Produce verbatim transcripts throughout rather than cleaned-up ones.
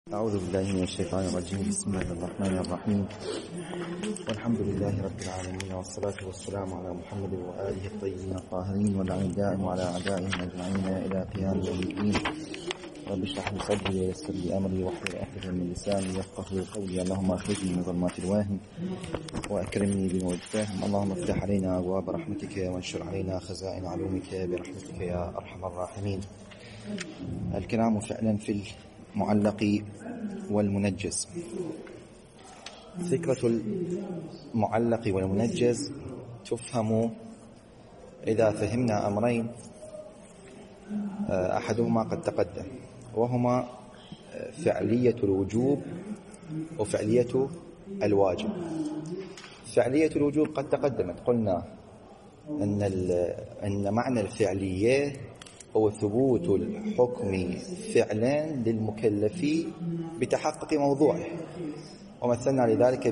أعوذ بالله من الشيطان الرجيم. بسم الله الرحمن الرحيم، والحمد لله رب العالمين، والصلاة والسلام على محمد وآله الطيبين الطاهرين، واللعن الدائم على أعدائهم أجمعين إلى قيام يوم الدين. رب اشرح لي صدري ويسر لي أمري واحلل عقدة من لساني يفقهوا قولي. اللهم أخرجني من ظلمات الوهم وأكرمني بنور الفهم. اللهم افتح علينا أبواب رحمتك وانشر علينا خزائن علومك برحمتك يا أرحم الراحمين. الكلام فعلا في المعلق والمنجز. فكرة المعلق والمنجز تفهم إذا فهمنا أمرين، أحدهما قد تقدم، وهما فعلية الوجوب وفعلية الواجب. فعلية الوجوب قد تقدمت، قلنا أن, أن معنى الفعلية هو ثبوت الحكم فعلا للمكلف بتحقق موضوعه، ومثلنا لذلك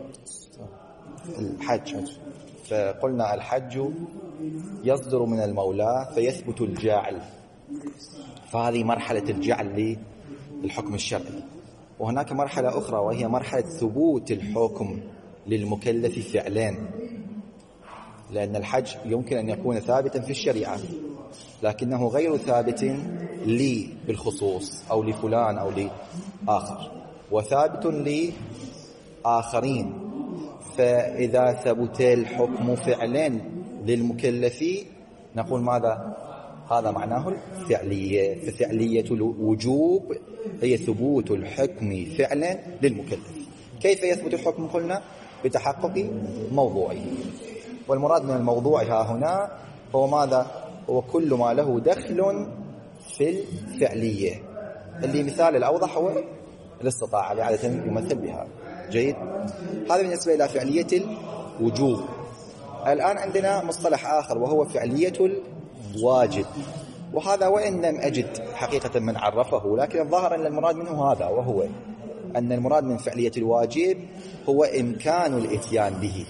بالحج. فقلنا الحج يصدر من المولى فيثبت الجاعل، فهذه مرحلة الجعل للحكم الشرعي. وهناك مرحلة أخرى وهي مرحلة ثبوت الحكم للمكلف فعلا، لأن الحج يمكن أن يكون ثابتا في الشريعة لكنه غير ثابت لي بالخصوص أو لفلان أو لآخر، وثابت لآخرين. فإذا ثبت الحكم فعلا للمكلف نقول ماذا؟ هذا معناه الفعلية. ففعلية الوجوب هي ثبوت الحكم فعلا للمكلف. كيف يثبت الحكم؟ قلنا بتحقق موضوعه، والمراد من الموضوع ها هنا هو ماذا؟ هو كل ما له دخل في الفعلية، اللي مثال الأوضح هو الاستطاعة اللي عادة يمثل بها. جيد، هذا بالنسبة إلى فعلية الوجوب. الآن عندنا مصطلح آخر وهو فعلية الواجب، وهذا وإن لم أجد حقيقة من عرفه، لكن الظاهر أن المراد منه هذا، وهو أن المراد من فعلية الواجب هو إمكان الإتيان به.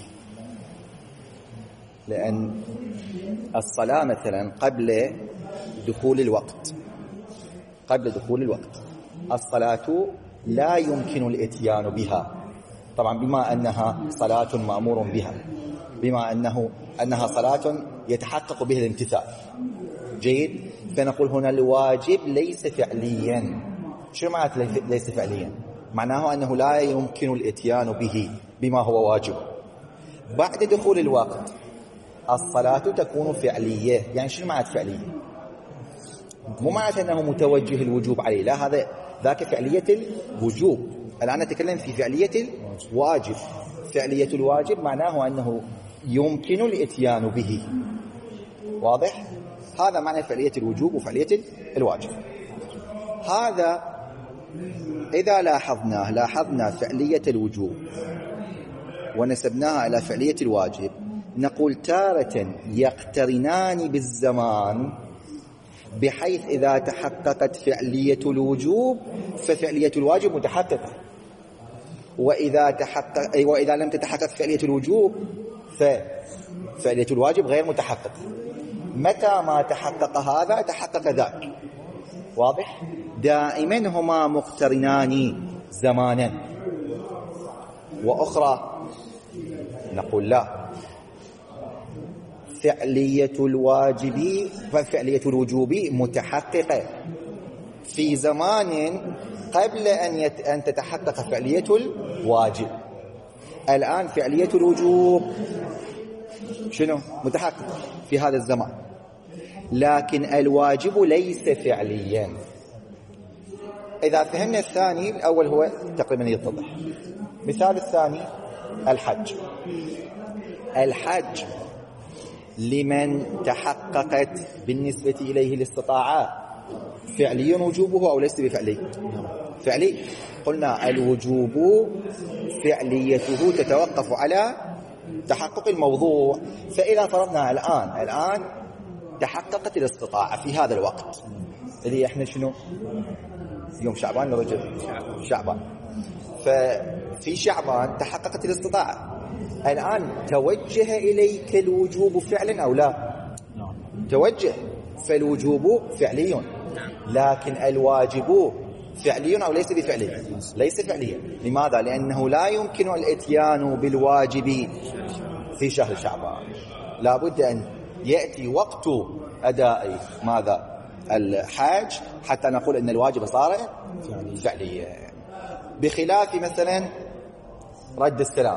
لأن الصلاة مثلا قبل دخول الوقت قبل دخول الوقت الصلاة لا يمكن الإتيان بها، طبعا بما أنها صلاة مأمور بها، بما أنه أنها صلاة يتحقق به الامتثال. جيد، فنقول هنا الواجب ليس فعليا. شو معنى ليس فعليا؟ معناه أنه لا يمكن الإتيان به بما هو واجب. بعد دخول الوقت الصلاة تكون فعلية. يعني شو معنى فعلية؟ مو معنى أنه متوجه الوجوب عليه، لا، هذا ذاك فعلية الوجوب. الآن نتكلم في فعلية الواجب. فعلية الواجب معناه أنه يمكن الإتيان به. واضح؟ هذا معنى فعلية الوجوب وفعلية الواجب. هذا إذا لاحظناه لاحظنا فعلية الوجوب ونسبناها إلى فعلية الواجب، نقول تارة يقترنان بالزمان، بحيث إذا تحققت فعلية الوجوب ففعلية الواجب متحققة، وإذا تحقق وإذا لم تتحقق فعلية الوجوب ففعلية الواجب غير متحققة. متى ما تحقق هذا تحقق ذاك. واضح؟ دائما هما مقترنان زمانا. وأخرى نقول لا، فعلية الواجب وفعلية الوجوب متحققة في زمان قبل أن, يت... أن تتحقق فعلية الواجب. الآن فعلية الوجوب شنو؟ متحققة في هذا الزمان، لكن الواجب ليس فعليا. إذا فهمنا الثاني، الأول هو تقريبا يتضح. مثال الثاني الحج. الحج لمن تحققت بالنسبة إليه الاستطاعة فعلي وجوبه أو ليس بفعلي؟ فعلي. قلنا الوجوب فعليته تتوقف على تحقق الموضوع. فإذا فرضنا الآن الآن تحققت الاستطاعة في هذا الوقت اللي احنا شنو؟ يوم شعبان لرجل شعبان. ففي شعبان تحققت الاستطاعة. الآن توجه إليك الوجوب فعلا أو لا؟ توجه. فالوجوب فعلي، لكن الواجب فعلي أو ليس بفعلي؟ ليس فعليا. لماذا؟ لأنه لا يمكن الاتيان بالواجب في شهر شعبان، لا بد أن يأتي وقت أداء ماذا؟ الحاج حتى نقول أن الواجب صار فعليا. بخلاف مثلا رد السلام.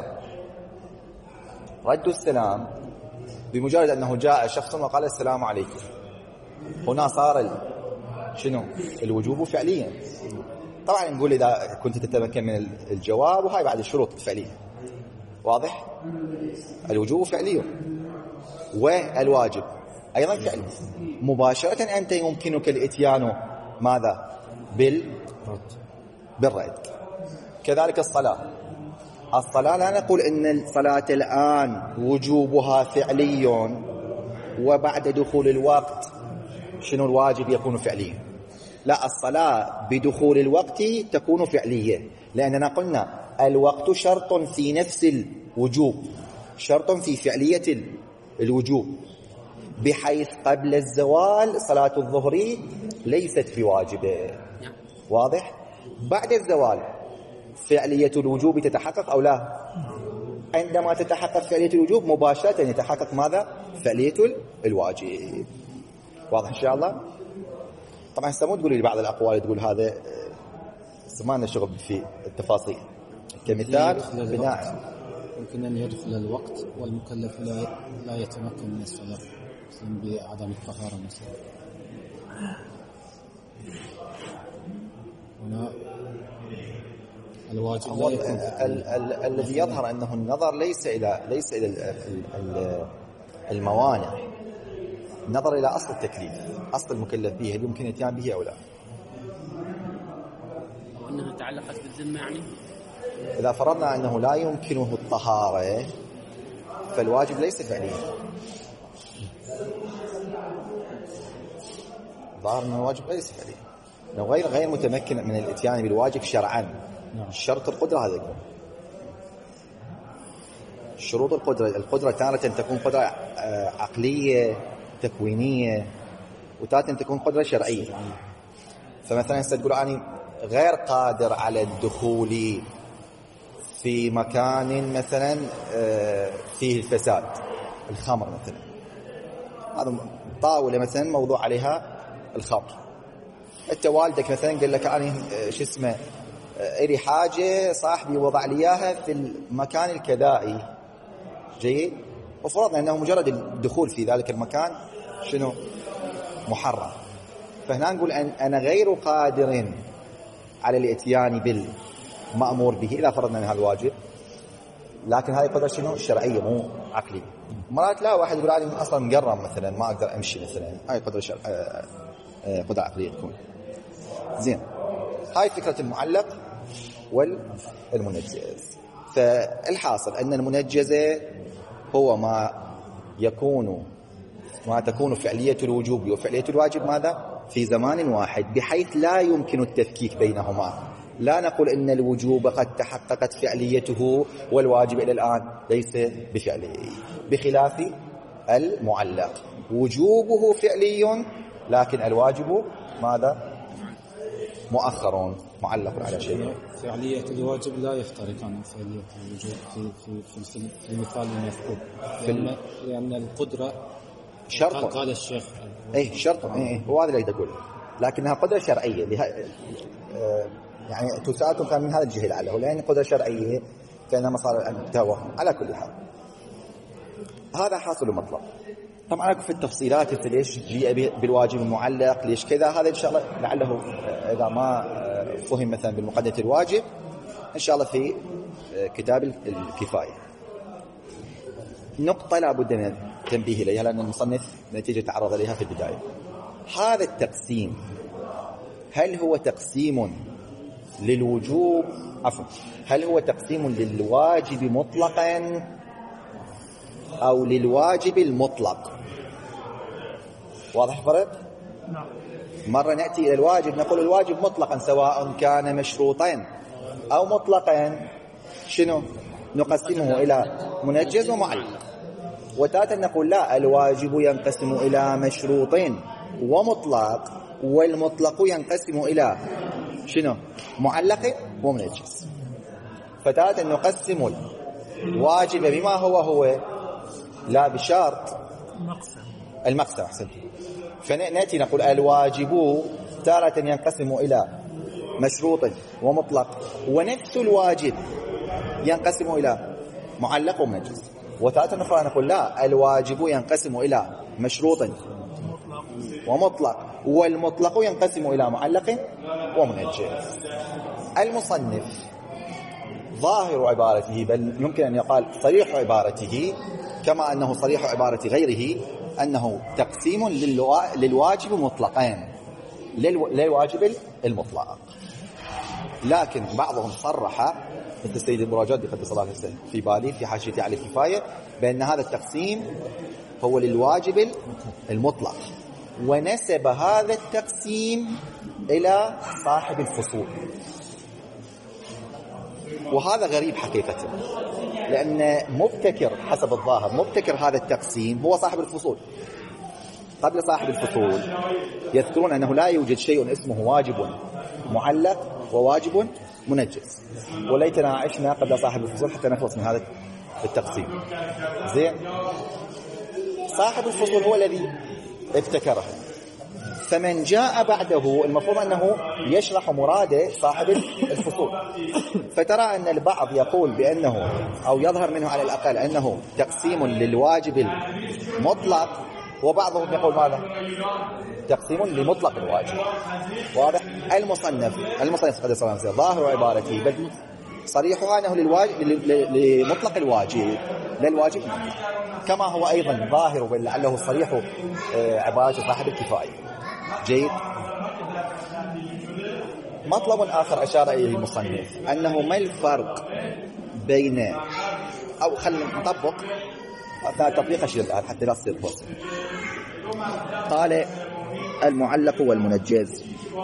رد السلام بمجرد أنه جاء شخص وقال السلام عليكم، هنا صار شنو؟ الوجوب فعليا. طبعا نقول إذا كنت تتمكن من الجواب، وهاي بعد الشروط الفعلية. واضح؟ الوجوب فعلي والواجب أيضا فعلي. مباشرة أنت يمكنك الاتيان ماذا؟ بالرد. بالرد. كذلك الصلاة. الصلاة لا نقول إن الصلاة الآن وجوبها فعلي وبعد دخول الوقت شنو الواجب يكون فعليا. لا، الصلاة بدخول الوقت تكون فعلية، لأننا قلنا الوقت شرط في نفس الوجوب، شرط في فعلية الوجوب، بحيث قبل الزوال صلاة الظهر ليست بواجبة. واضح؟ بعد الزوال فعلية الوجوب تتحقق أو لا؟ عندما تتحقق فعلية الوجوب مباشرة يتحقق ماذا؟ فعلية الواجب. واضح إن شاء الله؟ طبعا سمو تقول لي بعض الأقوال تقول هذا سمعنا شغل في التفاصيل. كمثال بناء يمكن أن يدخل الوقت والمكلف لا لا يتمكن من الصلاة بعدم الطهارة مثلا. هنا الواجب لا يكون. الذي يظهر أنه النظر ليس إلى ليس إلى الموانع، النظر إلى أصل التكليف، أصل المكلف به، هل يمكن الاتيان به أو لا. أو أنها تعلقت بالذمة يعني. إذا فرضنا أنه لا يمكنه الطهارة فالواجب ليس فعليا. ظاهر أن الواجب ليس فعليا، لو غير غير متمكن من الاتيان بالواجب شرعا. شرط القدرة هذا يكون. شروط القدرة، القدرة تارة تكون قدرة عقلية تكوينية، وتارة تكون قدرة شرعية. فمثلا تقول أنا غير قادر على الدخول في مكان مثلا فيه الفساد، الخمر مثلا، هذا طاولة مثلا موضوع عليها الخمر، انت والدك مثلا قال لك انا شو اسمه اري حاجه صاحبي وضع لي اياها في المكان الكذائي، جيد، وفرضنا انه مجرد الدخول في ذلك المكان شنو محرم، فهنا نقول أن انا غير قادر على الاتيان بالمأمور به اذا فرضنا ان هذا الواجب، لكن هذه قدرة شنو شرعيه مو عقليه. مرات لا واحد يقول انا اصلا مقرم مثلا ما اقدر امشي مثلا، هاي قدرة شرع... قدرة عقليه تكون. زين، هاي فكرة المعلق والمنجز. فالحاصل أن المنجز هو ما يكون ما تكون فعلية الوجوب وفعلية الواجب ماذا؟ في زمان واحد، بحيث لا يمكن التفكيك بينهما. لا نقول إن الوجوب قد تحققت فعليته والواجب إلى الآن ليس بفعلي، بخلاف المعلق وجوبه فعلي لكن الواجب ماذا؟ مؤخر معلق على شيء. فعلية الواجب لا يفترق عن فعلية الوجوب في في في, في المثال المذكور، لأن لأن القدرة شرط. قال الشيخ إيه شرط، إيه هو هذا اللي أقوله، لكنها قدرة شرعية لها آه يعني تساعدكم كان من هذا الجهة لعله، لأن قدرة شرعية كأنما صار أن توهم. على كل حال هذا حاصل مطلب. طبعا في التفصيلات ليش جيء بالواجب المعلق ليش كذا، هذا إن شاء الله لعله إذا ما فهم مثلا بالمقدمة الواجب إن شاء الله في كتاب الكفاية. نقطة لا بد من التنبيه إليها لأن المصنف نتيجة تعرض إليها في البداية. هذا التقسيم هل هو تقسيم للوجوب عفوا هل هو تقسيم للواجب مطلقا أو للواجب المطلق؟ واضح الفرق؟ نعم. مرة نأتي إلى الواجب نقول الواجب مطلقا سواء كان مشروطين أو مطلقا شنو نقسمه إلى منجز ومعلق، وتاتا نقول لا الواجب ينقسم إلى مشروطين ومطلق، والمطلق ينقسم إلى شنو؟ معلق ومنجز. فتارة نقسم الواجب بما هو هو لا بشرط المقسم. أحسن. فنأتي نقول الواجب تارة ينقسم إلى مشروط ومطلق، ونفس الواجب ينقسم إلى معلق ومنجز. وتارة أخرى نقول لا، الواجب ينقسم إلى مشروط ومطلق، والمطلق ينقسم إلى معلق ومنجز. المصنف ظاهر عبارته، بل يمكن أن يقال صريح عبارته كما أنه صريح عبارة غيره، أنه تقسيم للواجب مطلقين، للواجب المطلق. لكن بعضهم صرح مثل السيد المراجعي قدس الله سره في بالي في حاشيته على الكفاية بأن هذا التقسيم هو للواجب المطلق، ونسب هذا التقسيم إلى صاحب الفصول. وهذا غريب حقيقة، لأن مبتكر حسب الظاهر مبتكر هذا التقسيم هو صاحب الفصول. قبل صاحب الفصول يذكرون أنه لا يوجد شيء اسمه واجب معلق وواجب منجز، وليتنا عشنا قبل صاحب الفصول حتى نخلص من هذا التقسيم. زين، صاحب الفصول هو الذي ابتكره، فمن جاء بعده المفروض أنه يشرح مراد صاحب الفصول. فترى أن البعض يقول بأنه، أو يظهر منه على الأقل أنه تقسيم للواجب المطلق، وبعضهم يقول ماذا؟ تقسيم لمطلق الواجب. واضح؟ المصنف المصنف قد صار ظاهر عبارته بل صريحها أنه للواجب لمطلق الواجب، للواجب المطلق، كما هو أيضا ظاهر بل لعله صريح عبارة صاحب الكفاية. جيد. مطلب آخر أشار إليه المصنف أنه ما الفرق بين، أو خلينا نطبق أثناء التطبيق أشير حتى لا تصير فرصة. قال المعلق والمنجز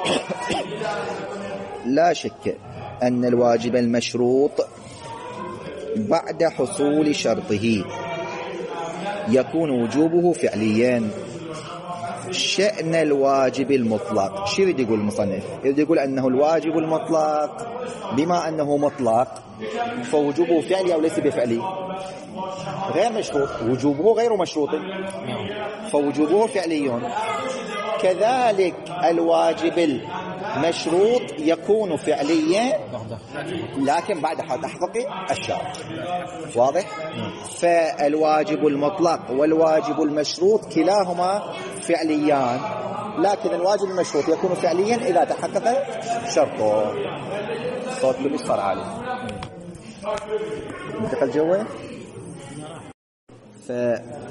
لا شك أن الواجب المشروط بعد حصول شرطه يكون وجوبه فعليا. شأن الواجب المطلق، شو يريد يقول المصنف؟ يريد يقول أنه الواجب المطلق بما أنه مطلق فوجوبه فعلي أو ليس بفعلي؟ غير مشروط، وجوبه غير مشروط فوجوبه فعلي. كذلك الواجب المشروط يكون فعليا لكن بعد تحقق الشرط. واضح؟ فالواجب المطلق والواجب المشروط كلاهما فعليان، لكن الواجب المشروط يكون فعليا إذا تحقق شرطه. صوت كلش صار عالي. انتقل جوه. ف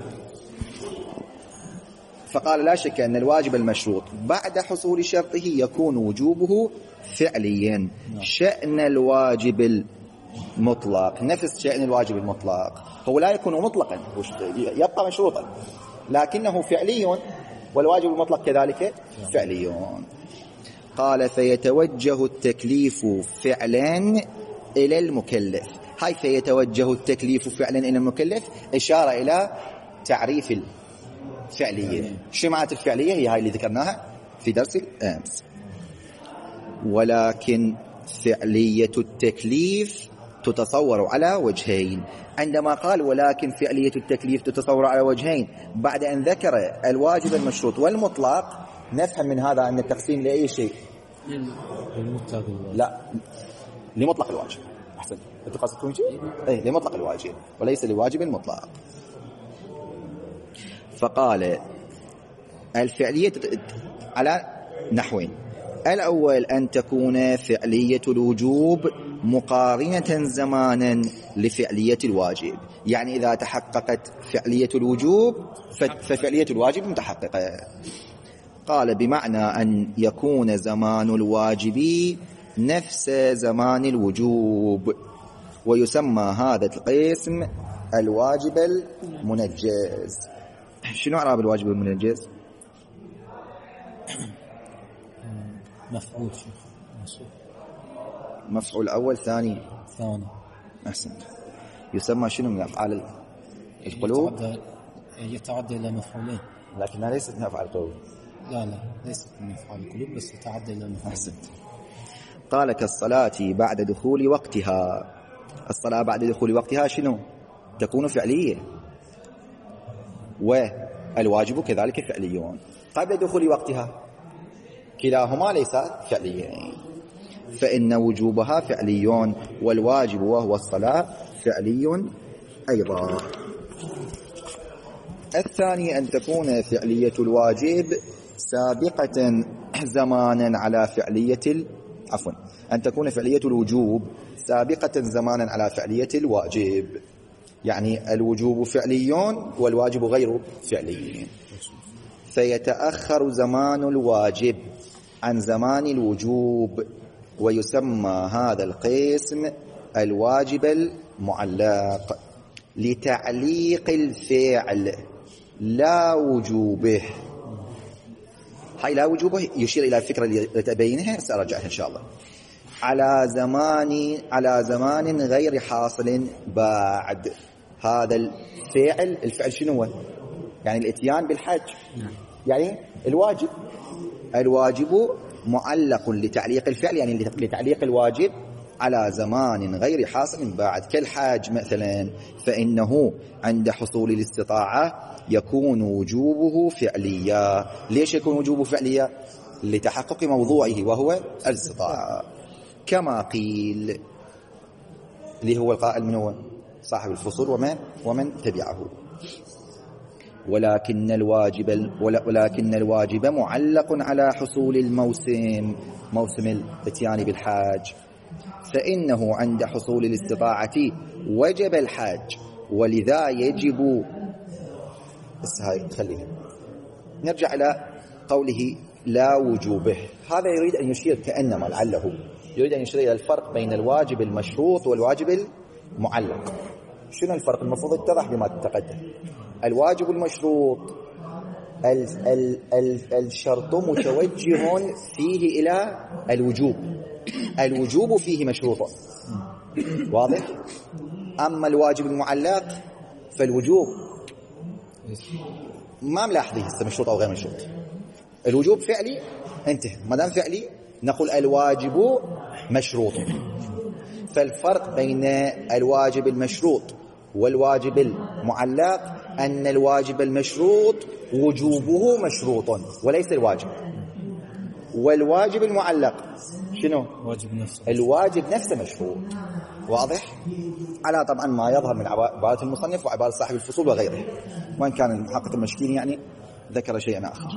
فقال لا شك أن الواجب المشروط بعد حصول شرطه يكون وجوبه فعليا. شأن الواجب المطلق نفس شأن الواجب المطلق، هو لا يكون مطلقا، يبقى مشروطا لكنه فعلي، والواجب المطلق كذلك فعلي. قال فيتوجه التكليف فعلا إلى المكلف. هاي فيتوجه التكليف فعلا إلى المكلف إشارة إلى تعريف الفعلية. شو معنى الفعلية؟ هي هاي اللي ذكرناها في درس الأمس. ولكن فعلية التكليف تتصور على وجهين. عندما قال ولكن فعلية التكليف تتصور على وجهين بعد أن ذكر الواجب المشروط والمطلق، نفهم من هذا أن التقسيم لأي شيء؟ لا، لمطلق الواجب. أحسن، أنت قصدكم شيء؟ إيه، لمطلق الواجب وليس لواجب المطلق. فقال الفعلية على نحوين. الأول أن تكون فعلية الوجوب مقارنة زمانا لفعلية الواجب، يعني إذا تحققت فعلية الوجوب ففعلية الواجب متحققة. قال بمعنى أن يكون زمان الواجب نفس زمان الوجوب، ويسمى هذا القسم الواجب المنجز. شنو إعراب الواجب المنجز؟ مفعول شيخ. مفعول أول ثاني ثاني. أحسنت. يسمى شنو من أفعال القلوب؟ يتعدى, يتعدى إلى مفعولين، لكنها ليست من أفعال القلوب. لا لا ليست من أفعال القلوب، بس يتعدى إلى مفعولين. أحسنت. قال كالصلاة بعد دخول وقتها. الصلاة بعد دخول وقتها شنو؟ تكون فعلية، والواجب كذلك فعلي. قبل دخول وقتها كلاهما ليس فعليين، فإن وجوبها فعلي، والواجب وهو الصلاة فعلي أيضا. الثاني أن تكون فعلية الواجب سابقة زمانا على فعلية عفوا أن تكون فعلية الوجوب سابقة زمانا على فعلية الواجب، يعني الوجوب فعلي والواجب غير فعلي، فيتأخر زمان الواجب عن زمان الوجوب، ويسمى هذا القسم الواجب المعلق لتعليق الفعل لا وجوبه. هاي لا وجوبه يشير إلى الفكرة اللي تبينها سأرجعها إن شاء الله. على زمان على زمان غير حاصل بعد. هذا الفعل الفعل شنو هو؟ يعني الاتيان بالحج، يعني الواجب. الواجب معلق لتعليق الفعل، يعني لتعليق الواجب على زمان غير حاصل بعد، كالحاج مثلا، فإنه عند حصول الاستطاعة يكون وجوبه فعليا. ليش يكون وجوبه فعليا؟ لتحقق موضوعه وهو الاستطاعة، كما قيل، اللي هو القائل من هو صاحب الفصول ومن ومن تبعه. ولكن الواجب ولكن الواجب معلق على حصول الموسم، موسم الاتيان بالحاج، فإنه عند حصول الاستطاعة وجب الحاج، ولذا يجب. بس هاي خليها، نرجع إلى قوله لا وجوبه. هذا يريد أن يشير كأنما لعله يريد أن يشير إلى الفرق بين الواجب المشروط والواجب المعلق. شنو الفرق؟ المفروض يتضح بما تقدم. الواجب المشروط ال ال ال الشرط متوجه فيه إلى الوجوب، الوجوب فيه مشروط، واضح؟ أما الواجب المعلق فالوجوب ما ملاحظه هسه مشروط أو غير مشروط. الوجوب فعلي انتهى، ما دام فعلي نقول الواجب مشروط. فالفرق بين الواجب المشروط والواجب المعلق أن الواجب المشروط وجوبه مشروط وليس الواجب، والواجب المعلق شنو؟ واجب نفسه. الواجب نفسه مشروط، واضح؟ على طبعا ما يظهر من عبارة المصنف وعبارة صاحب الفصول وغيره، وإن كان المحقق المشكين يعني ذكر شيئا آخر.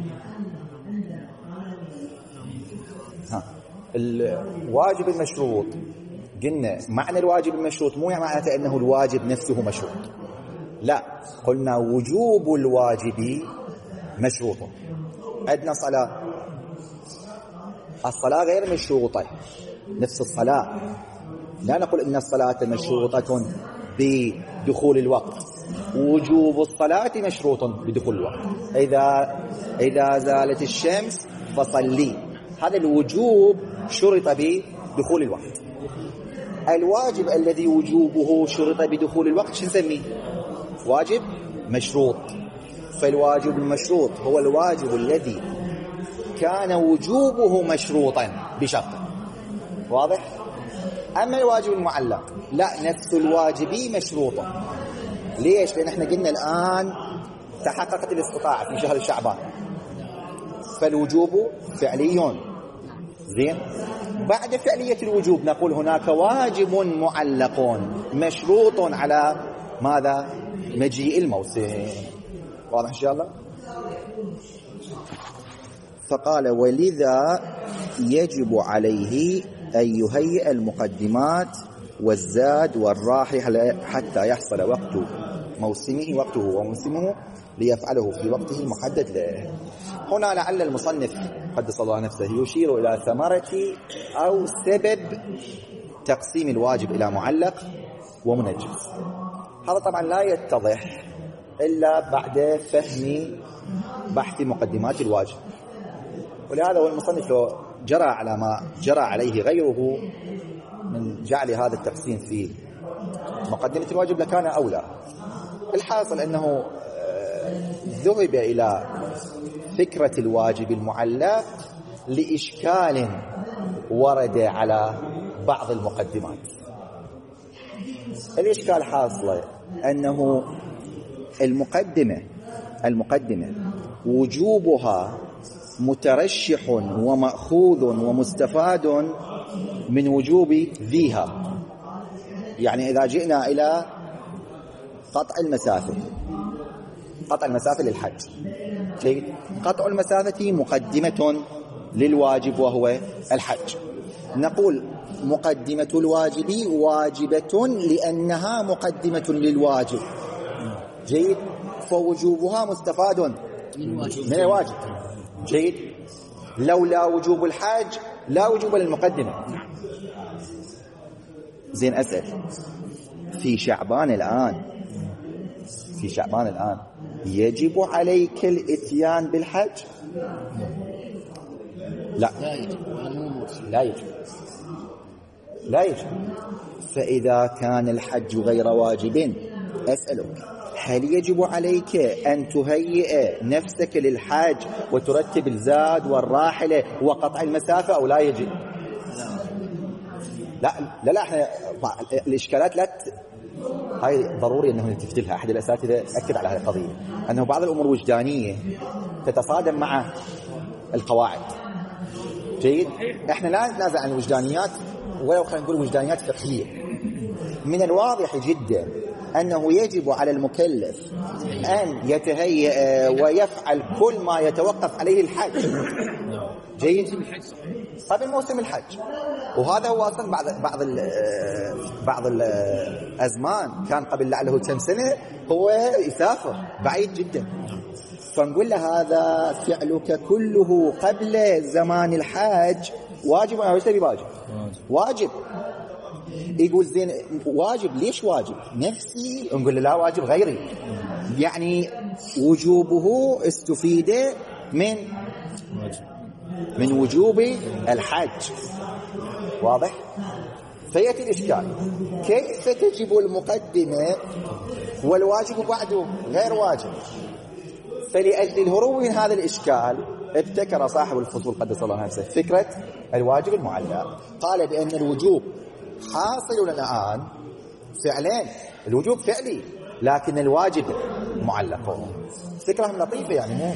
ها. الواجب المشروط قلنا معنى الواجب المشروط مو معناته أنه الواجب نفسه مشروط، لا، قلنا وجوب الواجب مشروط. عندنا صلاة، الصلاة غير مشروطة نفس الصلاة، لا نقول إن الصلاة مشروطة بدخول الوقت، وجوب الصلاة مشروط بدخول الوقت. إذا إذا زالت الشمس فصلي، هذا الوجوب شرط بدخول الوقت. الواجب الذي وجوبه شرط بدخول الوقت شو نسميه؟ واجب مشروط. فالواجب المشروط هو الواجب الذي كان وجوبه مشروطا بشرط، واضح؟ أما الواجب المعلق لا، نفس الواجب مشروط. ليش؟ لأن احنا قلنا الآن تحققت الاستطاعة في شهر شعبان، فالوجوب فعلي. زين، بعد فعلية الوجوب نقول هناك واجب معلق مشروط على ماذا؟ مجيء الموسم. واضح إن شاء الله؟ فقال ولذا يجب عليه أن يهيئ المقدمات والزاد والراحل حتى يحصل وقت موسمه وقته وموسمه ليفعله في وقته المحدد له. هنا لعل المصنف قدس الله نفسه يشير إلى ثمرة أو سبب تقسيم الواجب إلى معلق ومنجز. هذا طبعا لا يتضح إلا بعد فهم بحث مقدمات الواجب، ولهذا هو المصنف لو جرى على ما جرى عليه غيره من جعل هذا التقسيم في مقدمة الواجب لكان أولى. الحاصل أنه ذهب إلى فكرة الواجب المعلق لإشكال ورد على بعض المقدمات. الإشكال حاصلة أنه المقدمة المقدمة وجوبها مترشح ومأخوذ ومستفاد من وجوب ذيها. يعني إذا جئنا إلى قطع المسافة قطع المسافة للحج، قطع المسافة مقدمة للواجب وهو الحج. نقول مقدمة الواجب واجبة لأنها مقدمة للواجب. جيد. فوجوبها مستفاد من الواجب. جيد. لولا وجوب الحج لا وجوب للمقدمة. زين. أسأل، في شعبان الآن في شعبان الآن يجب عليك الاتيان بالحج؟ لا لا يجب لا يجب. فإذا كان الحج غير واجب، أسألك، هل يجب عليك أن تهيئ نفسك للحج وترتب الزاد والراحلة وقطع المسافة أو لا يجب؟ لا لا لا احنا الإشكالات لا ت... هاي ضروري أنه نتفتلها. أحد الأساتذة أكد على هذه القضية، أنه بعض الأمور وجدانية تتصادم مع القواعد. جيد. احنا لا نتنازع عن الوجدانيات، ولو خلينا نقول وجدانيات فقهية. من الواضح جدا أنه يجب على المكلف أن يتهيأ ويفعل كل ما يتوقف عليه الحج. جيد. قبل موسم الحج. وهذا هو أصلا بعض بعض ال بعض الأزمان كان قبل لعله كم سنة هو يسافر بعيد جدا، فنقول له هذا فعلك كله قبل زمان الحج واجب أو ليس بواجب؟ واجب. يقول زين واجب، ليش واجب؟ نفسي. نقول له لا، واجب غيري. يعني وجوبه استفيد من من وجوب الحج. واضح؟ فيأتي الإشكال، كيف تجب المقدمة والواجب بعده غير واجب؟ فلأجل الهروب من هذا الإشكال ابتكر صاحب الفصول قدس الله نفسه فكرة الواجب المعلق. قال بأن الوجوب حاصل الآن فعلين، الوجوب فعلي لكن الواجب معلق. فكرة لطيفة يعني مو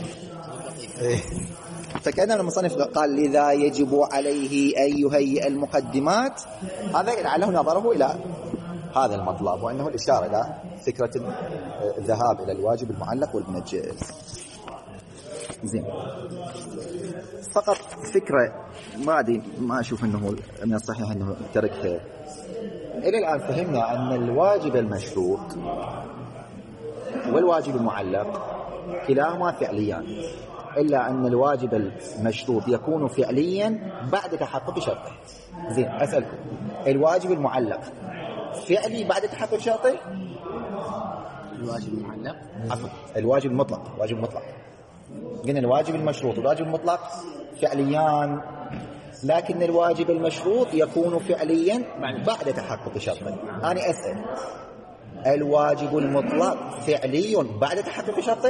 فكأن المصنف قال لذا يجب عليه أن يهيئ المقدمات. هذا لعله نظره إلى هذا المطلب، وأنه الإشارة إلى فكرة الذهاب إلى الواجب المعلق والمنجز. زين. فقط فكرة ما أدري ما أشوف أنه من الصحيح أنه تركها. إلى الآن فهمنا أن الواجب المشروط والواجب المعلق كلاهما فعليان، إلا أن الواجب المشروط يكون فعليا بعد تحقق شرطه. زين. أسألكم، الواجب المعلق فعلي بعد تحقق شرطه؟ الواجب المعلق عفوا الواجب المطلق. الواجب المطلق قلنا الواجب المشروط والواجب المطلق فعليان، لكن الواجب المشروط يكون فعليا بعد تحقق شرطه. أنا أسأل، الواجب المطلق فعلي بعد تحقق شرطه؟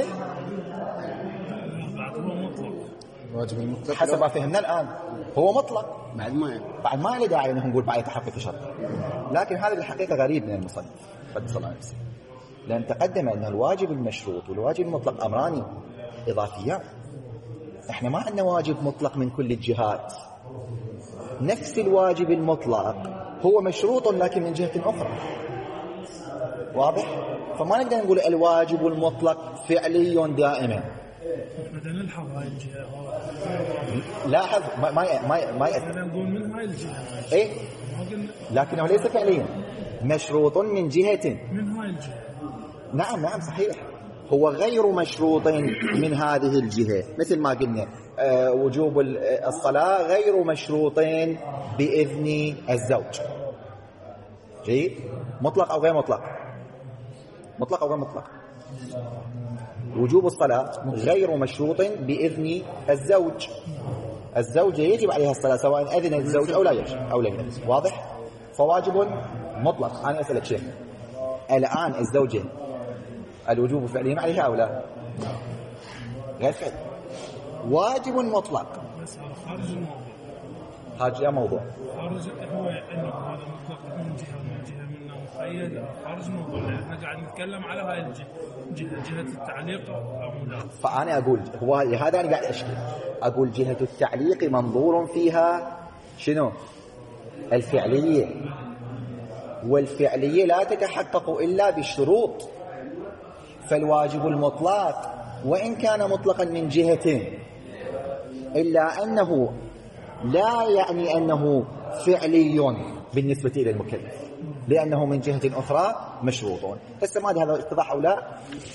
الواجب المطلق حسب ما فهمنا الآن هو مطلق بعد ما بعد ما له داعي انه نقول بعد تحقق شرط. لكن هذا الحقيقة غريب من المصنف قدس الله نفسه، لأن تقدم أن الواجب المشروط والواجب المطلق أمران إضافيان. احنا ما عندنا واجب مطلق من كل الجهات. نفس الواجب المطلق هو مشروط لكن من جهة أخرى. واضح؟ فما نقدر نقول الواجب المطلق فعلي دائما. بدنا نلحظ هاي الجهة. لاحظ ما ما ما ما بدنا نقول من هاي الجهة. إيه؟ لكنه ليس فعليا، مشروط من جهة. من هاي الجهة. نعم نعم صحيح، هو غير مشروط من هذه الجهة. مثل ما قلنا آه وجوب الصلاة غير مشروطين بإذن الزوج. جيد؟ مطلق أو غير مطلق؟ مطلق أو غير مطلق؟ وجوب الصلاة غير مشروط بإذن الزوج. الزوجة يجب عليها الصلاة سواء أذن الزوج أو لا يجب أو لا يجب. واضح؟ فواجب مطلق. أنا أسألك شيء، الآن الزوجة الوجوب فعليا عليها أو لا؟ غير فعل، واجب مطلق. هذا موضوع. خارج هو انه هذا مطلق من جهه ومن جهه منا مقيد خارج موضوع، لان احنا قاعد نتكلم على هاي الجهه، جهه جهه التعليق او لا. فانا اقول هو هذا انا قاعد اشكي، اقول جهه التعليق منظور فيها شنو؟ الفعليه، والفعليه لا تتحقق الا بالشروط. فالواجب المطلق وان كان مطلقا من جهتين الا انه لا يعني أنه فعلي بالنسبة إلى المكلف، لأنه من جهة أخرى مشروط. هسه ما أدري هذا اتضح أو لا.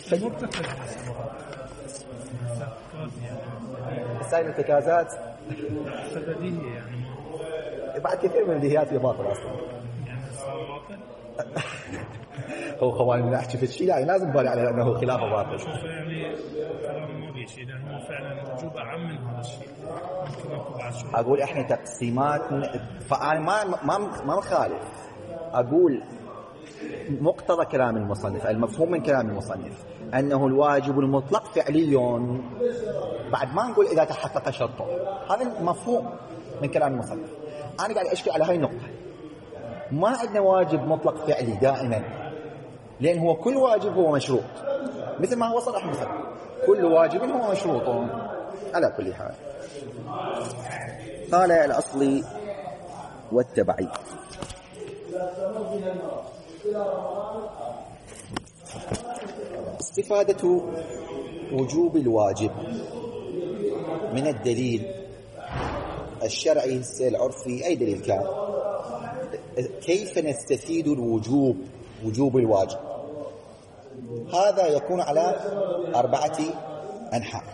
السائل الارتكازات بديهية يعني بعد كثير من البديهيات في باطل أصلا. هو خواني من أحكي في الشيء لا لازم بالي على أنه خلاف باطل. شوف يعني كلام ما بيشي، لأنه فعلا وجوب أعم من هذا الشيء. أقول إحنا تقسيمات، فأنا ما ما ما مخالف. أقول مقتضى كلام المصنف، المفهوم من كلام المصنف أنه الواجب المطلق فعلي، بعد ما نقول إذا تحقق شرطه. هذا مفهوم من كلام المصنف. أنا قاعد أشكي على هاي النقطة. ما عندنا واجب مطلق فعلي دائما، لأن هو كل واجب هو مشروط، مثل ما هو صرح المصنف كل واجب هو مشروط على كل حال. قال الأصل والتبعي. استفادة وجوب الواجب من الدليل الشرعي العرفي، أي دليل كان. كيف نستفيد الوجوب، وجوب الواجب؟ هذا يكون على أربعة أنحاء.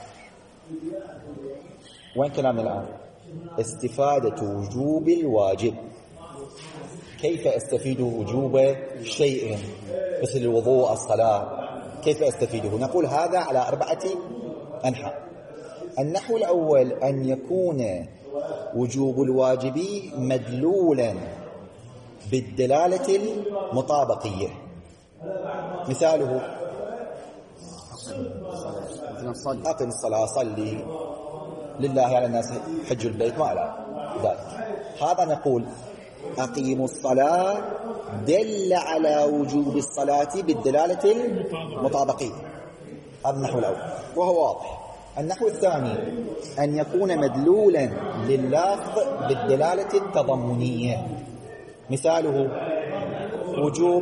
وين كلامنا الآن؟ استفادة وجوب الواجب. كيف استفيد وجوب شيء مثل الوضوء، الصلاة، كيف استفيده؟ نقول هذا على أربعة أنحاء. النحو الأول أن يكون وجوب الواجب مدلولا بالدلالة المطابقية. مثاله أقم الصلاة، صلي لله على الناس حج البيت، ما على ذلك. هذا نقول أقيموا الصلاة دل على وجوب الصلاة بالدلالة المطابقية. هذا النحو الأول وهو واضح. النحو الثاني أن يكون مدلولا لللفظ بالدلالة التضمنية. مثاله وجوب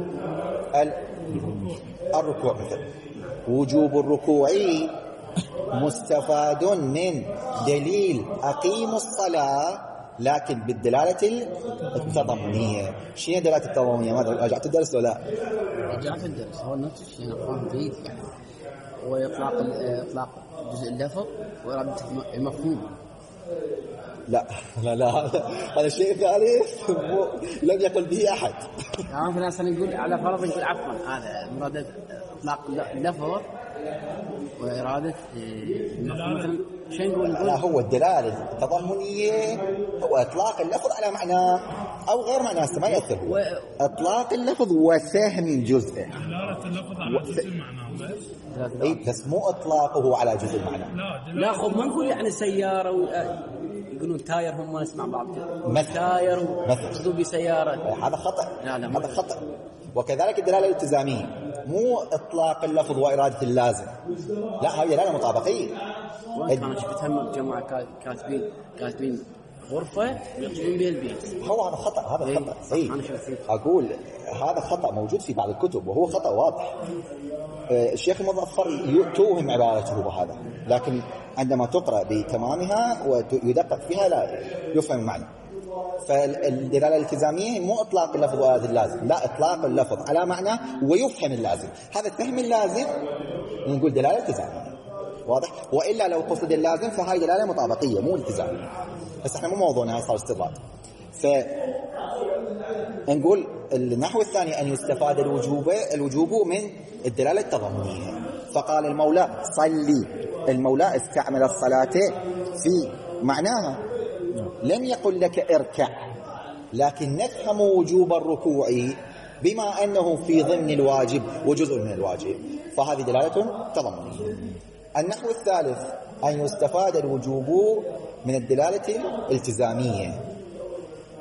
الركوع، مثلا وجوب الركوع مستفاد من دليل أقيموا الصلاة لكن بالدلالة التضمنية. شنو دلالة التضمنية؟ ماذا رجعت الدرس ولا لا؟ رجعت الدرس. هو النص الشيء نقوم جيد يعني، هو إطلاق إطلاق جزء اللفظ وإرادة المفهوم. لا لا لا هذا الشيء ثالث لم يقل به أحد. يعني في ناس نقول على فرض نقول عفوا هذا مراد إطلاق اللفظ وإرادة المفهوم. شيء نقول لا، هو الدلالة التضمنية هو إطلاق اللفظ على معناه أو غير معناه، ما يأثر. و... إطلاق اللفظ وفهم جزء. دلالة اللفظ على جزء المعنى بس. إيه بس مو إطلاقه على جزء المعنى. لا لا خب ما نقول يعني سيارة و... يقولون تاير، هم ما نسمع بعض مثل تاير وقصدوا بسيارة. هذا خطأ. لا لا هذا خطأ. وكذلك الدلالة الالتزامية مو إطلاق اللفظ وإرادة اللازم، لا هذه دلالة مطابقية. وين كانوا بتهم جماعة كاتبين كاتبين غرفة ويقصدون بها البيت. هو هذا خطأ. هذا إيه. خطأ. إيه. أنا شفت أقول هذا خطأ موجود في بعض الكتب وهو خطأ واضح. الشيخ المظفر يتوهم عبارته بهذا، لكن عندما تقرأ بتمامها ويدقق فيها لا يفهم المعنى. فالدلالة الالتزامية مو إطلاق اللفظ وإرادة اللازم، لا إطلاق اللفظ على معنى ويفهم اللازم. هذا الفهم اللازم نقول دلالة التزامية، واضح؟ وإلا لو قصد اللازم فهاي دلالة مطابقية مو التزامية. بس احنا مو موضوعنا، هاي صار استطراد. فنقول النحو الثاني أن يستفاد الوجوب الوجوب من الدلالة التضمنية. فقال المولى صلي، المولى استعمل الصلاة في معناها، لم يقل لك اركع، لكن نفهم وجوب الركوع بما أنه في ضمن الواجب وجزء من الواجب، فهذه دلالة تضمنية. النحو الثالث أن يستفاد الوجوب من الدلالة الالتزامية.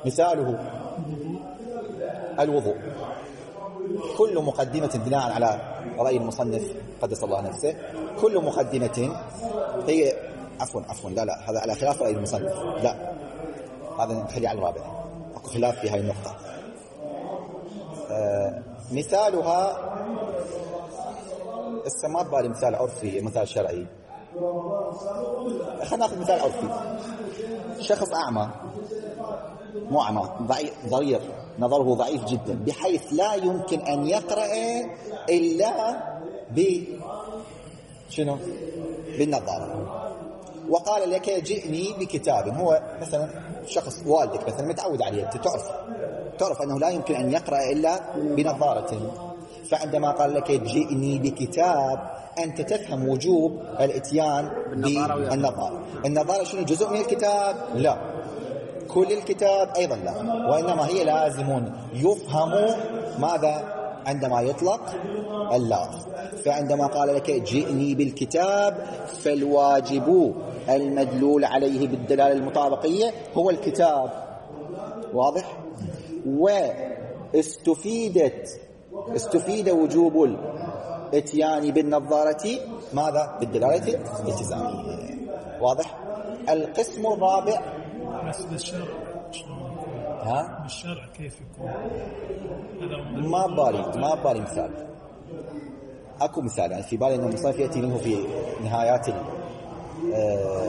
مثاله الوضوء. كل مقدمة بناء على رأي المصنف قدس الله نفسه، كل مقدمة هي عفوا عفوا لا لا هذا على خلاف رأي المصنف، لا هذا نخلي على الرابع، اكو خلاف في هاي النقطة. آه مثالها السماد بالي مثال عرفي مثال شرعي. خلينا ناخذ مثال عرفي. شخص أعمى، مو أعمى، ضعيف ضرير، نظره ضعيف جدا بحيث لا يمكن أن يقرأ إلا ب شنو؟ بالنظارة. وقال لك جئني بكتاب. هو مثلا شخص والدك مثلا متعود عليه، تعرف تعرف أنه لا يمكن أن يقرأ إلا بنظارة، فعندما قال لك جئني بكتاب أنت تفهم وجوب الاتيان بالنظارة. النظارة شنو؟ جزء من الكتاب؟ لا، كل الكتاب أيضا لا، وإنما هي لازم يفهم ماذا عندما يطلق اللفظ. فعندما قال لك جئني بالكتاب فالواجب المدلول عليه بالدلالة المطابقية هو الكتاب. واضح؟ واستفيدت استفيد وجوب الاتيان بالنظارة ماذا؟ بالدلالة الالتزامية. واضح؟ القسم الرابع بس بالشرع ها؟ بالشرع كيف يكون؟ ما بالي ما بالي مثال. اكو مثال يعني في بالي انه المصنف ياتي منه في نهايات آه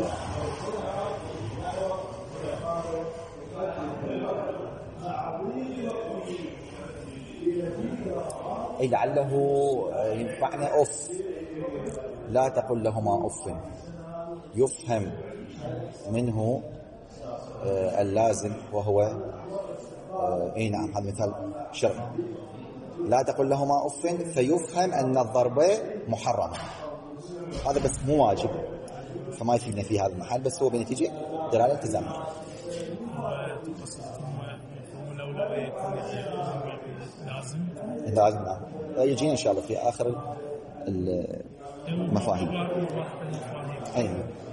اي لعله ينفعنا اف. لا تقل لهما اف، يفهم منه آه اللازم وهو آه اي نعم هذا مثال شرعي. لا تقل لهما اف فيفهم ان الضرب محرم. هذا بس مو واجب فما يفيدنا في هذا المحل، بس هو بنتيجه دلاله التزاميه. لازم لازم نعم يجينا ان شاء الله في اخر المفاهيم. اي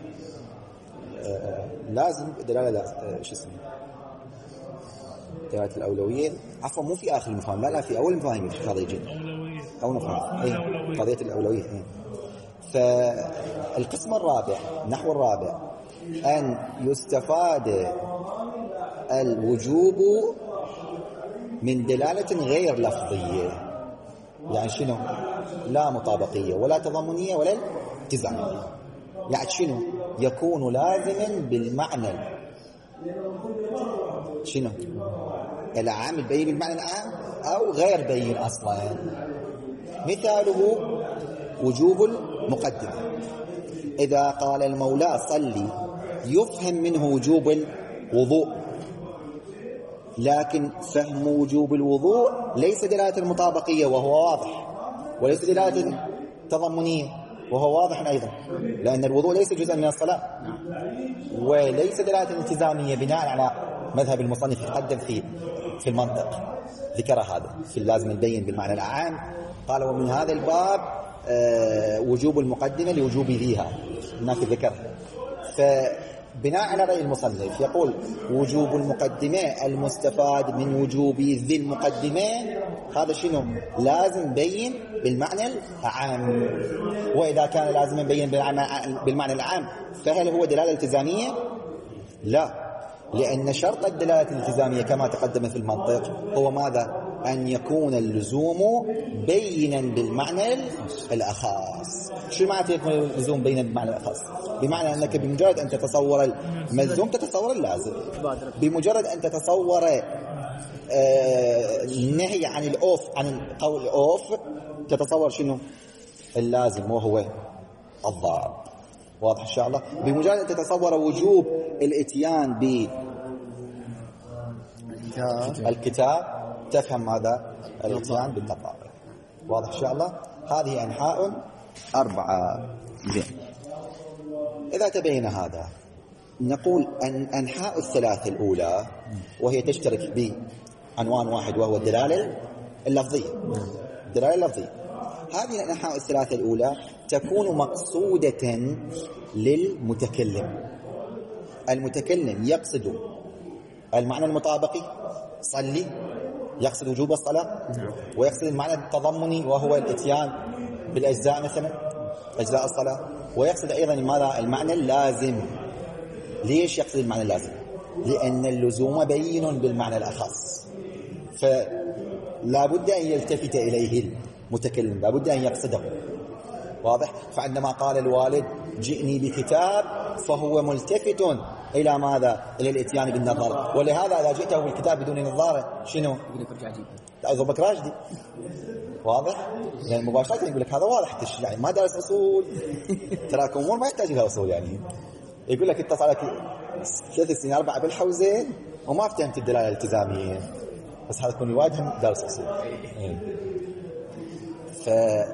آه لازم دلاله ايش اسمه دلاله الاولويه، عفوا مو في اخر المفاهيم، لا لا في اول المفاهيم هذا يجي اول مفاهيم. اي قضيه الاولويه. اي فالقسم الرابع نحو الرابع ان يستفاد الوجوب من دلالة غير لفظية. يعني شنو؟ لا مطابقية ولا تضمنية ولا التزامية. يعني شنو؟ يكون لازما بالمعنى شنو؟ العام البين بالمعنى العام أو غير بين أصلا. مثاله وجوب المقدمة. إذا قال المولى صلي يفهم منه وجوب الوضوء، لكن فهم وجوب الوضوء ليس دلالة المطابقية وهو واضح، وليس دلالة تضمنية وهو واضح أيضا، لأن الوضوء ليس جزءا من الصلاة، وليس دلالة التزامية بناء على مذهب المصنف يقدم في في المنطق. ذكر هذا في اللازم البين بالمعنى العام. قال ومن هذا الباب آه وجوب المقدمة لوجوب ذيها، هناك ذكر. فبناء على رأي المصنف يقول وجوب المقدمة المستفاد من وجوب ذي المقدمة هذا شنو؟ لازم بين بالمعنى العام. وإذا كان لازم بين بالمعنى العام فهل هو دلالة التزامية؟ لا، لأن شرط الدلالة الالتزامية كما تقدم في المنطق هو ماذا؟ أن يكون اللزوم بينا بالمعنى الأخص. شو معنى يكون اللزوم بينا بالمعنى الأخص؟ بمعنى أنك بمجرد أن تتصور الملزوم تتصور اللازم، بمجرد أن تتصور النهي عن الأوف عن قول الأوف تتصور شنو؟ اللازم وهو الضرب. واضح إن شاء الله؟ بمجرد أن تتصور وجوب الاتيان بالكتاب تفهم ماذا؟ الاتيان بالنظارة. واضح إن شاء الله؟ هذه أنحاء أربعة. زين، إذا تبين هذا نقول أن أنحاء الثلاث الأولى وهي تشترك بعنوان واحد وهو الدلالة اللفظية. الدلالة اللفظية هذه الأنحاء الثلاثة الأولى تكون مقصودة للمتكلم. المتكلم يقصد المعنى المطابقي صلي يقصد وجوب الصلاة، ويقصد المعنى التضمني وهو الاتيان بالأجزاء مثلا أجزاء الصلاة، ويقصد أيضا ماذا المعنى اللازم. ليش يقصد المعنى اللازم؟ لأن اللزوم بين بالمعنى الأخص، فلا بد أن يلتفت إليه المتكلم، لا بد أن يقصده. واضح؟ فعندما قال الوالد جئني بكتاب فهو ملتفت إلى ماذا؟ إلى الاتيان بالنظر. ولهذا إذا جئته بالكتاب بدون نظارة شنو؟ يقول لك ارجع جيبه أضربك راجدي. واضح؟ يعني مباشرة يقول لك هذا واضح يعني ما دارس أصول. تراكم أمور ما يحتاج لها أصول. يعني يقول لك اتصل لك ثلاث سنين أربعة بالحوزين وما فهمت الدلالة الالتزامية، بس هذا يكون يواجه دارس أصول. ف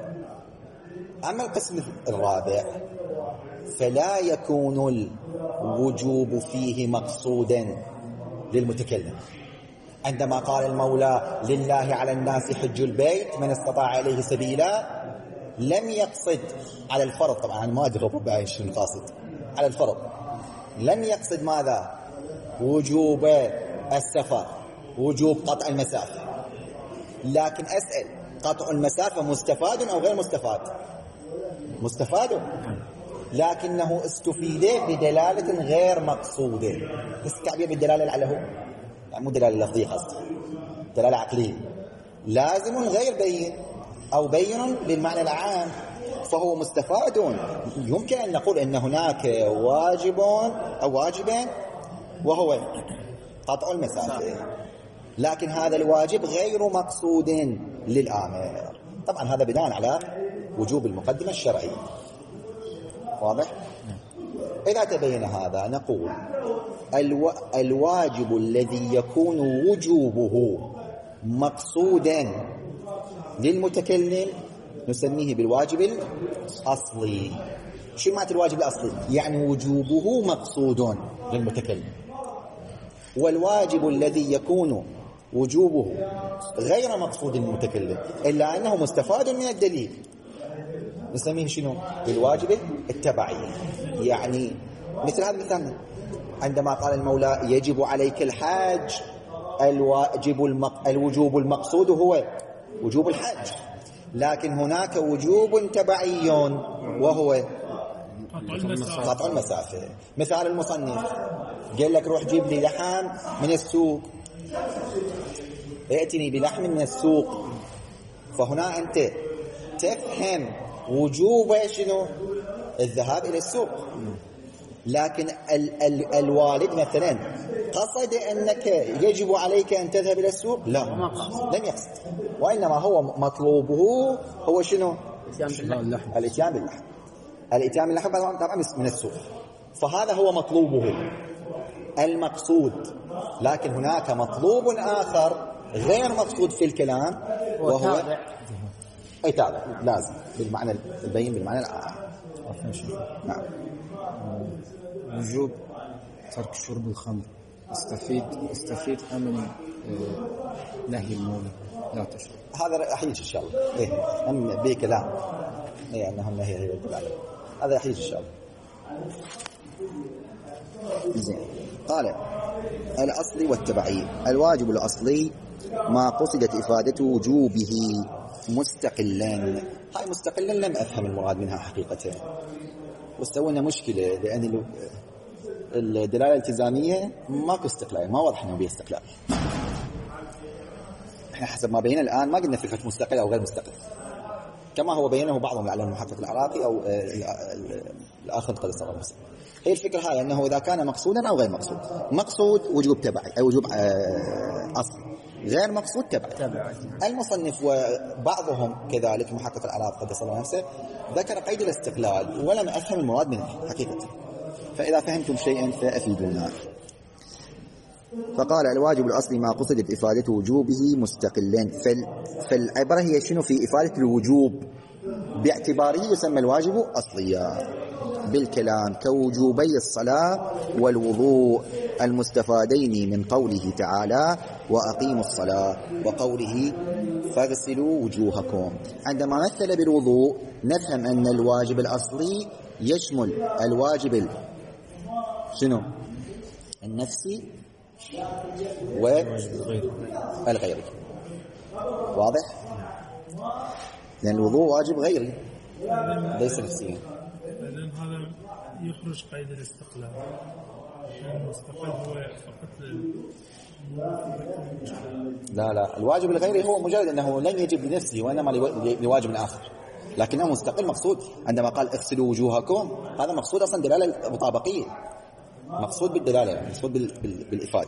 أما القسم الرابع فلا يكون الوجوب فيه مقصودا للمتكلم. عندما قال المولى لله على الناس حج البيت من استطاع إليه سبيلا، لم يقصد على الفرض، طبعا ما أدري ربما شنو قاصد على الفرض، لم يقصد ماذا؟ وجوب السفر، وجوب قطع المسافة. لكن أسأل، قطع المسافة مستفاد أو غير مستفاد؟ مستفاد، لكنه استفيد بدلالة غير مقصودة. بس تعبير بالدلالة على هو يعني مو دلالة لفظية خاصة، دلالة عقلية. لازم غير بين أو بين بالمعنى العام، فهو مستفاد. يمكن أن نقول أن هناك واجب أو واجبين وهو قطع المسافة، لكن هذا الواجب غير مقصود للآمر. طبعا هذا بناء على وجوب المقدمة الشرعية. واضح؟ إذا تبين هذا نقول الو... الواجب الذي يكون وجوبه مقصودا للمتكلم نسميه بالواجب الأصلي. شو معنى الواجب الأصلي؟ يعني وجوبه مقصود للمتكلم. والواجب الذي يكون وجوبه غير مقصود للمتكلم إلا أنه مستفاد من الدليل نسميه شنو؟ بالواجب التبعي. يعني مثل هذا المثال عندما قال المولى يجب عليك الحج، الواجب المق... الوجوب المقصود هو وجوب الحج، لكن هناك وجوب تبعي وهو قطع المسافة. مثال المصنف قال لك روح جيب لي لحم من السوق، ائتني بلحم من السوق، فهنا أنت تفهم وجوب شنو؟ الذهاب إلى السوق. لكن ال ال الوالد مثلا قصد أنك يجب عليك أن تذهب إلى السوق؟ لا، لم يقصد، وإنما هو مطلوبه هو شنو؟ الاتيان باللحم. الاتيان باللحم طبعا من السوق، فهذا هو مطلوبه المقصود. لكن هناك مطلوب آخر غير مقصود في الكلام وهو أي تابع لازم بالمعنى البين بالمعنى العام. نعم. وجوب ترك شرب الخمر استفيد استفيد من نهي المولى لا تشرب. هذا راح يجي ان شاء الله. ايه هم به كلام ايه انه النهي هي الدلاله، هذا راح يجي ان شاء الله. زين. قال الاصلي والتبعي. الواجب الاصلي ما قصدت افادته وجوبه مستقلا. هاي مستقلا لم افهم المراد منها حقيقه، وسوينا مشكله لان الدلاله الالتزاميه ماكو استقلال، ما واضح انه بيه استقلال. احنا حسب ما بينا الان ما قلنا فكره مستقل او غير مستقل، كما هو بينه بعضهم لعل المحقق العراقي او الاخر قد صار المسلم. هي الفكره هاي انه اذا كان مقصودا او غير مقصود. مقصود وجوب تبعي اي وجوب اصلي، غير مقصود تبعي. المصنف وبعضهم كذلك محقق العراقي قد صار نفسه ذكر قيد الاستقلال ولم افهم المراد منه حقيقه، فاذا فهمتم شيئا فافيدونا. فقال الواجب الأصلي ما قصد بإفادة وجوبه مستقلا. فالعبرة هي شنو في إفادة الوجوب باعتباره يسمى الواجب أصليا بالكلام، كوجوبي الصلاة والوضوء المستفادين من قوله تعالى وأقيموا الصلاة وقوله فاغسلوا وجوهكم. عندما مثل بالوضوء نفهم أن الواجب الأصلي يشمل الواجب شنو؟ النفسي والغيري. واضح؟ لأن الوضوء واجب غيري ليس نفسيا. لأن هذا يخرج قيد الاستقلال، المستقل هو فقط لا لا الواجب الغيري هو مجرد أنه لن يجب لنفسه وإنما لواجب آخر، لكنه مستقل مقصود. عندما قال اغسلوا وجوهكم هذا مقصود أصلا دلالة مطابقية، مقصود بالدلالة يعني مقصود بالإفادة.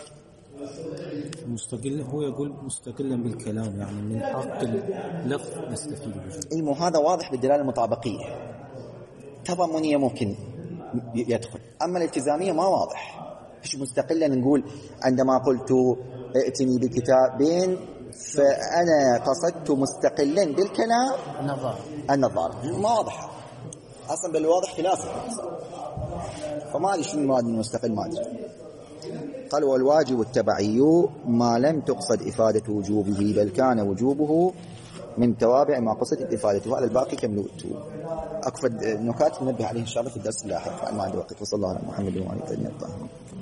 مستقل هو يقول مستقلا بالكلام، يعني من حق اللفظ نستفيد به. إلمو هذا واضح بالدلالة المطابقية، تضمنية ممكن يدخل، أما الالتزامية ما واضح. مش مستقلا نقول عندما قلت ائتني بكتاب فأنا قصدت مستقلا بالكلام النظارة النظارة ما واضح أصلا، بل واضح خلافه. فما أدري شنو المراد من المستقل، ما أدري. قال والواجب التبعي ما لم تقصد إفادة وجوبه بل كان وجوبه من توابع ما قصدت إفادته. وعلى الباقي كملوته. أكفد نكات ننبه عليه إن شاء الله في الدرس اللاحق، ما عندي وقت. وصلى الله على محمد وعلى آله وصحبه.